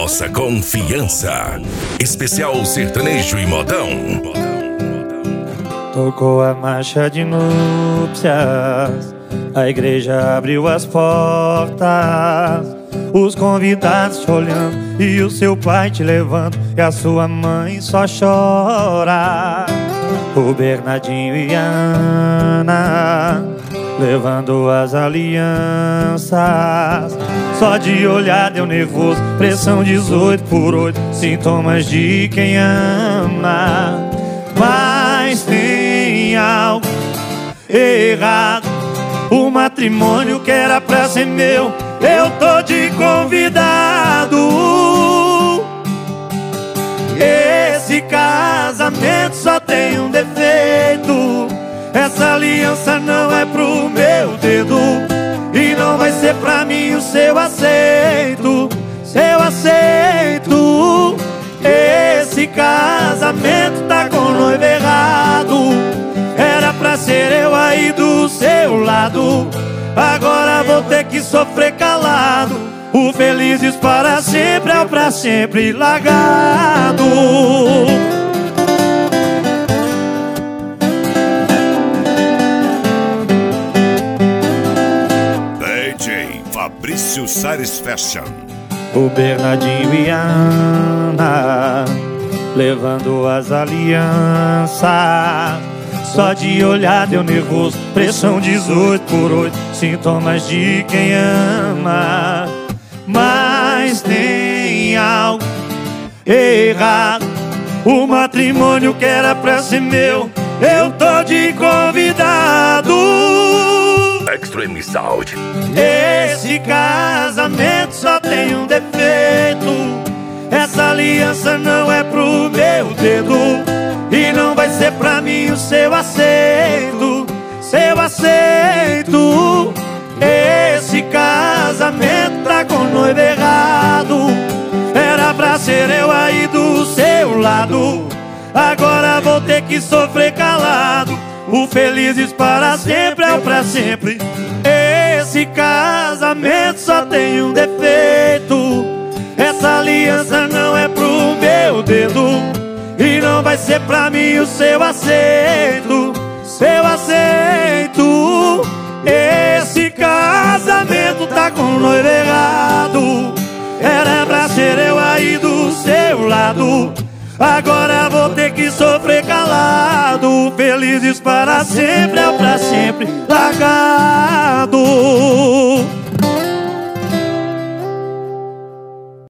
nossa confiança. Especial sertanejo e modão. Tocou a marcha de núpcias, a igreja abriu as portas, os convidados te olhando e o seu pai te levando, e a sua mãe só chora. O Bernardinho e a Ana levando as alianças, só de olhar deu nervoso, pressão 18/8, sintomas de quem ama. Mas tem algo errado, o matrimônio que era pra ser meu, eu tô de convidado. Esse casamento só tem um defeito, essa aliança não é pro meu dedo, e não vai ser pra mim o seu aceito. Seu aceito. Esse casamento tá com o noivo errado, era pra ser eu aí do seu lado, agora vou ter que sofrer calado. O felizes para sempre é o pra sempre largado. DJ Fabrício Sares Fashion. O Bernardinho e a Ana levando as alianças, só de olhar deu nervoso, pressão 18/8, sintomas de quem ama. Mas tem algo errado, o matrimônio que era pra ser meu, eu tô de convidado. Extreme Sound. Esse casamento só tem um defeito, essa aliança não é pro meu dedo, e não vai ser pra mim o seu aceito. Seu aceito. Esse casamento tá com o noivo errado, era pra ser eu aí do seu lado, agora vou ter que sofrer calado. O felizes para sempre é o pra sempre. Esse casamento só tem um defeito, essa aliança não é pro meu dedo, e não vai ser pra mim o seu aceito. Seu aceito. Esse casamento tá com o noivo errado, era pra ser eu aí do seu lado, agora vou ter que sofrer calado. Felizes para sempre é o pra sempre largado.